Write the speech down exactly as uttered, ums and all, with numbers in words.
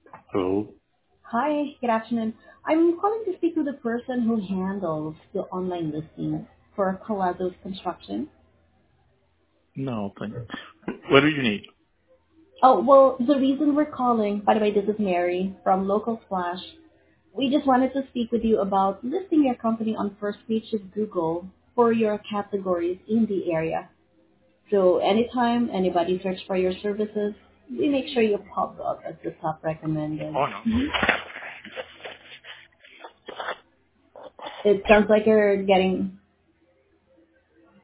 Hello? Hi, good afternoon. I'm calling to speak with the person who handles the online listings for Colados Construction. No, thanks. What do you need? Oh, well, the reason we're calling, by the way, this is Mary from Local Splash. We just wanted to speak with you about listing your company on first page of Google for your categories in the area. So anytime anybody search for your services, we make sure you pop up as the top recommended. Oh, no. Mhm. It sounds like you're getting